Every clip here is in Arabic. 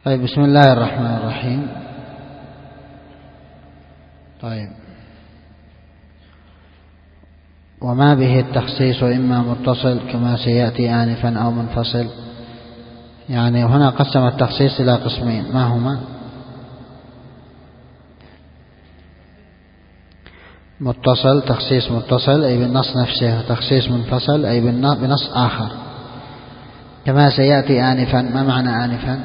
طيب، بسم الله الرحمن الرحيم. طيب، وما به التخصيص إما متصل كما سيأتي آنفا أو منفصل. يعني هنا قسم التخصيص إلى قسمين، ما هما؟ متصل، تخصيص متصل أي بالنص نفسه، وتخصيص منفصل أي بنص آخر. كما سيأتي آنفا، ما معنى آنفا؟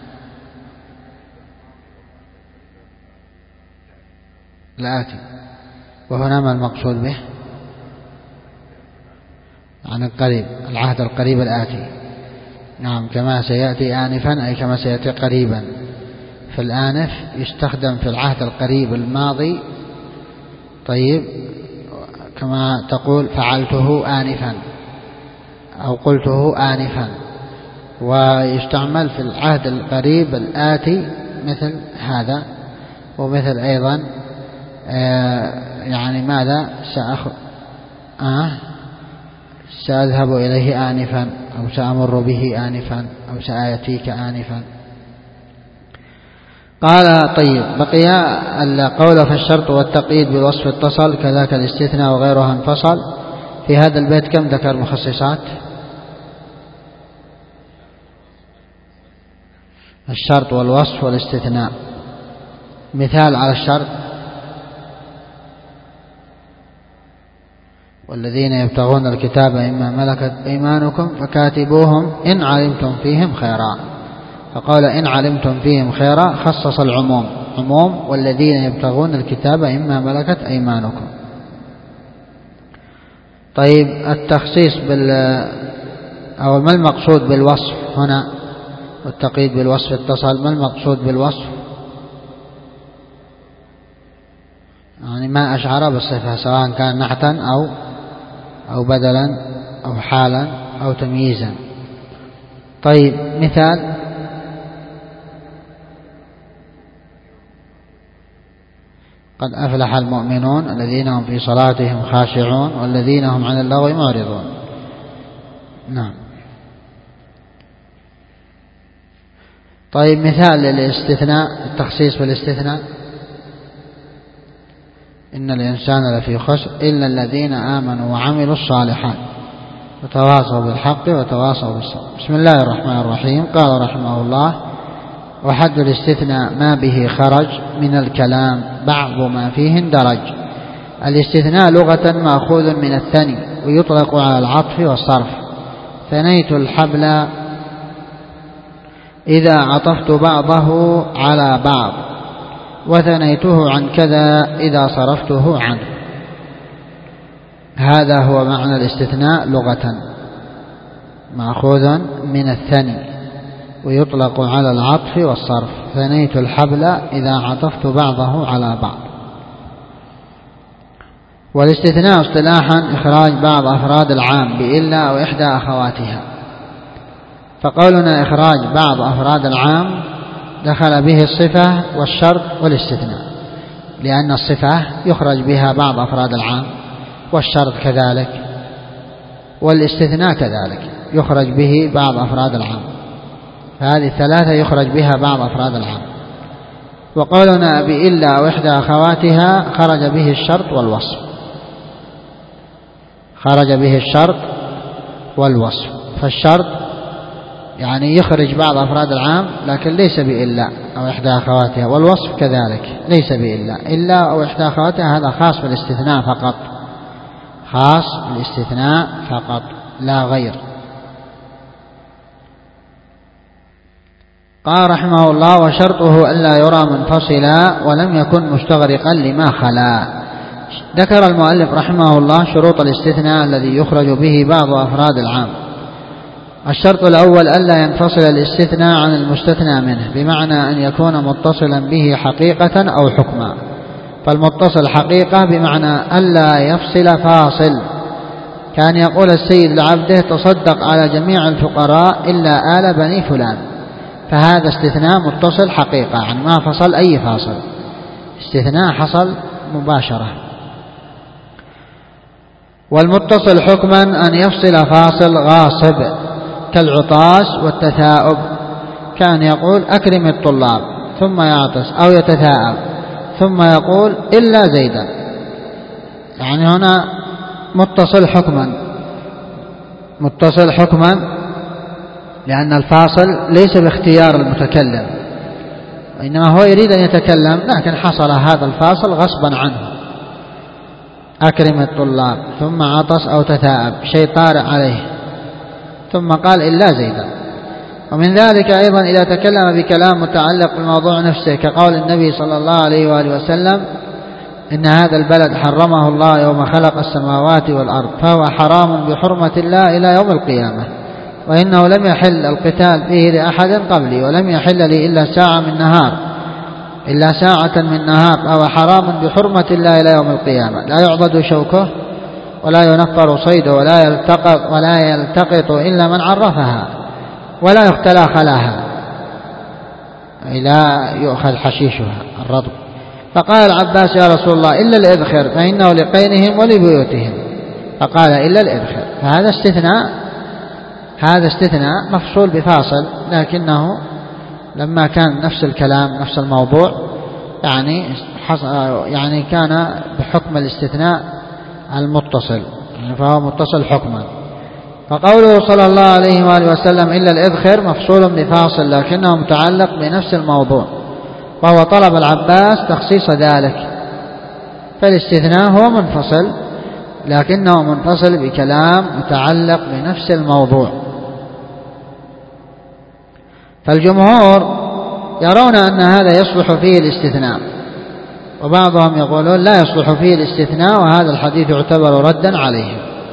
الآتي. وهنا ما المقصود به؟ عن القريب، العهد القريب الآتي. نعم، كما سيأتي آنفا أي كما سيأتي قريبا. فالآنف يستخدم في العهد القريب الماضي. طيب، كما تقول فعلته آنفا أو قلته آنفا. ويستعمل في العهد القريب الآتي مثل هذا، ومثل أيضا يعني ماذا سأذهب إليه آنفا، أو سأمر به آنفا، أو سآتيك آنفا. قال طيب، بقي القول في الشرط والتقييد بالوصف اتصل، كذاك الاستثناء وغيرها انفصل. في هذا البيت كم ذكر مخصصات؟ الشرط والوصف والاستثناء. مثال على الشرط: والذين يبتغون الكتاب مما ملكت أيمانكم فكاتبوهم إن علمتم فيهم خيرا. فقال إن علمتم فيهم خيرا، خصص العموم، عموم والذين يبتغون الكتاب مما ملكت أيمانكم. طيب، التخصيص أو ما المقصود بالوصف هنا؟ والتقييد بالوصف اتصل، ما المقصود بالوصف؟ يعني ما أشعر بالصفة، سواء كان نعتا أو بدلا أو حالا أو تمييزا. طيب، مثال: قد أفلح المؤمنون الذين هم في صلاتهم خاشعون والذين هم عن اللغو معرضون. نعم. طيب، مثال للاستثناء، التخصيص بالاستثناء: إن الإنسان لفي خسر إلا الذين آمنوا وعملوا الصالحات وتواصوا بالحق وتواصوا بالصبر. بسم الله الرحمن الرحيم. قال رحمه الله: وحد الاستثناء ما به خرج من الكلام بعض ما فيه اندرج. الاستثناء لغة مأخوذ من الثني، ويطلق على العطف والصرف. ثنيت الحبل إذا عطفت بعضه على بعض، وثنيته عن كذا إذا صرفته عنه. هذا هو معنى الاستثناء لغة، مأخوذ من الثني، ويطلق على العطف والصرف. ثنيت الحبل إذا عطفت بعضه على بعض. والاستثناء اصطلاحا إخراج بعض أفراد العام بإلا أو إحدى أخواتها. فقولنا إخراج بعض أفراد العام دخل به الصفة والشرط والاستثناء، لأن الصفة يخرج بها بعض أفراد العام، والشرط كذلك، والاستثناء كذلك يخرج به بعض أفراد العام. فهذه الثلاثة يخرج بها بعض أفراد العام. وقولنا بإلا أو إحدى أخواتها خرج به الشرط والوصف، خرج به الشرط والوصف. فالشرط يعني يخرج بعض أفراد العام لكن ليس بإلا أو إحدى أخواتها، والوصف كذلك ليس بإلا. إلا أو إحدى أخواتها هذا خاص بالاستثناء فقط، خاص بالاستثناء فقط لا غير. قال رحمه الله: وشرطه ألا يرى منفصلا ولم يكن مستغرقا لما خلا. ذكر المؤلف رحمه الله شروط الاستثناء الذي يخرج به بعض أفراد العام. الشرط الأول ألا ينفصل الاستثناء عن المستثنى منه، بمعنى أن يكون متصلا به حقيقة أو حكما. فالمتصل حقيقة بمعنى ألا يفصل فاصل، كان يقول السيد لعبده: تصدق على جميع الفقراء إلا آل بني فلان. فهذا استثناء متصل حقيقة، يعني ما فصل أي فاصل، استثناء حصل مباشرة. والمتصل حكما أن يفصل فاصل غاصب كالعطاس والتثاؤب، كان يقول أكرم الطلاب ثم يعطس أو يتثاءب ثم يقول إلا زيدا، يعني هنا متصل حكما لأن الفاصل ليس باختيار المتكلم، وإنما هو يريد أن يتكلم لكن حصل هذا الفاصل غصبا عنه. أكرم الطلاب ثم عطس أو تثاءب، شيء طارئ عليه، ثم قال إلا زيدا. ومن ذلك أيضا إذا تكلم بكلام متعلق بالموضوع نفسه، كقول النبي صلى الله عليه وآله وسلم إن هذا البلد حرمه الله يوم خلق السماوات والأرض فهو حرام بحرمة الله إلى يوم القيامة، وإنه لم يحل القتال فيه لأحد قبلي ولم يحل لي إلا ساعة من نهار فهو حرام بحرمة الله إلى يوم القيامة، لا يعضد شوكه ولا ينفر صيده ولا يلتقط إلا من عرفها ولا يختلى خلاها، لا يؤخذ حشيشها الرطب. فقال العباس يا رسول الله إلا الإذخر فإنه لقينهم ولبيوتهم، فقال إلا الإذخر. فهذا استثناء مفصول بفاصل، لكنه لما كان نفس الكلام نفس الموضوع يعني كان بحكم الاستثناء المتصل، يعني فهو متصل حكما. فقوله صلى الله عليه وآله وسلم إلا الإذخر مفصول بفاصل لكنه متعلق بنفس الموضوع، وهو طلب العباس تخصيص ذلك، فالاستثناء هو منفصل لكنه منفصل بكلام متعلق بنفس الموضوع. فالجمهور يرون أن هذا يصلح فيه الاستثناء، وبعضهم يقولون لا يصلح فيه الاستثناء، وهذا الحديث يعتبر ردا عليه.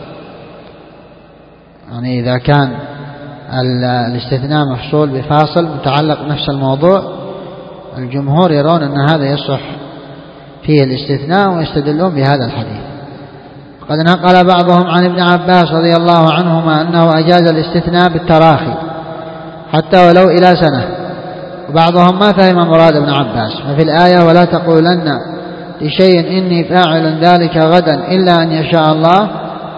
يعني إذا كان الاستثناء مفصول بفاصل متعلق بنفس الموضوع، الجمهور يرون أن هذا يصلح فيه الاستثناء ويستدلون بهذا الحديث. قد نقل بعضهم عن ابن عباس رضي الله عنهما أنه أجاز الاستثناء بالتراخي حتى ولو إلى سنة، وبعضهم ما فهم مراد ابن عباس، ففي الآية ولا تقولن لشيء إني فاعل ذلك غدا إلا أن يشاء الله،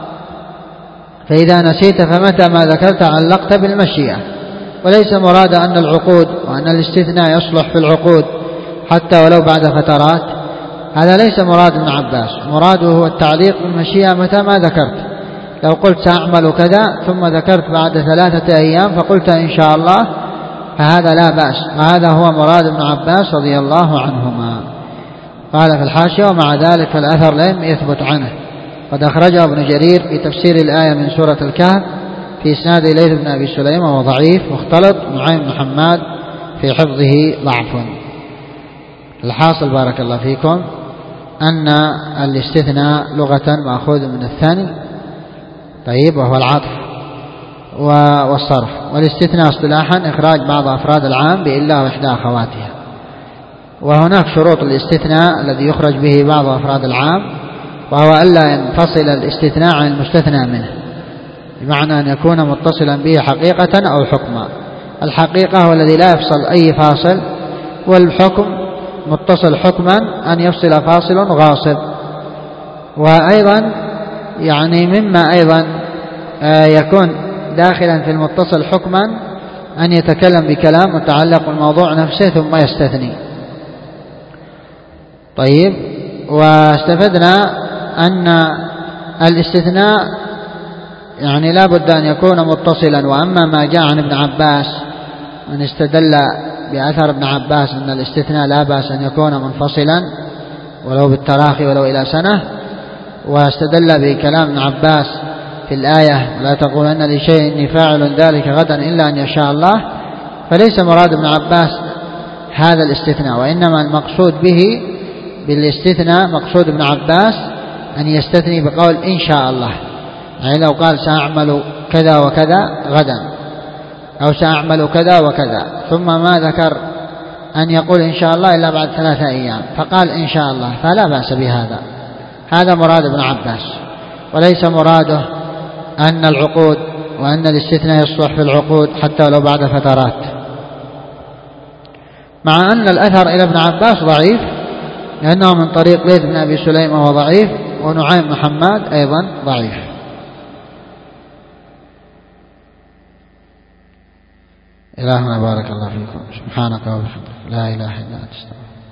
فإذا نسيت فمتى ما ذكرت علقت بالمشيئة، وليس مراد أن العقود وأن الاستثناء يصلح في العقود حتى ولو بعد فترات، هذا ليس مراد ابن عباس، مراده هو التعليق بالمشيئة متى ما ذكرت. لو قلت سأعمل كذا ثم ذكرت بعد 3 أيام فقلت إن شاء الله فهذا لا بأس، وهذا هو مراد ابن عباس رضي الله عنهما. قال في الحاشية ومع ذلك فالأثر لم يثبت عنه، قد أخرجه ابن جرير في تفسير الآية من سورة الكهف في إسناد ليث بن أبي سليم وضعيف، مختلط نعيم بن حماد في حفظه ضعف. الحاصل بارك الله فيكم أن الاستثناء لغة مأخوذ من الثاني، طيب، وهو العطف والصرف، والاستثناء اصطلاحا إخراج بعض أفراد العام بإلا وإحدى أخواتها. وهناك شروط الاستثناء الذي يخرج به بعض أفراد العام، وهو ألا ينفصل الاستثناء عن المستثنى منه، بمعنى أن يكون متصلا به حقيقة أو حكما. الحقيقة هو الذي لا يفصل أي فاصل، والحكم متصل حكما أن يفصل فاصل غاصب. وأيضا يعني مما أيضا يكون داخلا في المتصل حكما أن يتكلم بكلام متعلق بالموضوع نفسه ثم يستثني. طيب، واستفدنا أن الاستثناء يعني لا بد أن يكون متصلا. وأما ما جاء عن ابن عباس من استدل بأثر ابن عباس أن الاستثناء لا بأس أن يكون منفصلا ولو بالتراخي ولو إلى سنة، واستدل بكلام ابن عباس في الآية لا تقولن لشيء إني فاعل ذلك غدا إلا أن يشاء الله، فليس مراد ابن عباس هذا الاستثناء، وإنما المقصود به بالاستثناء مقصود ابن عباس أن يستثني بقول إن شاء الله، يعني لو قال سأعمل كذا وكذا غدا أو سأعمل كذا وكذا ثم ما ذكر أن يقول إن شاء الله إلا بعد 3 أيام فقال إن شاء الله، فلا بأس بهذا. هذا مراد ابن عباس، وليس مراده أن العقود وأن الاستثناء يصلح في العقود حتى لو بعد فترات، مع أن الأثر إلى ابن عباس ضعيف لأنه من طريق ليث بن أبي سليم وهو ضعيف، ونعيم بن حماد أيضا ضعيف. إلهنا بارك الله فيكم. سبحانك وبحمدك لا إله إلا أنت.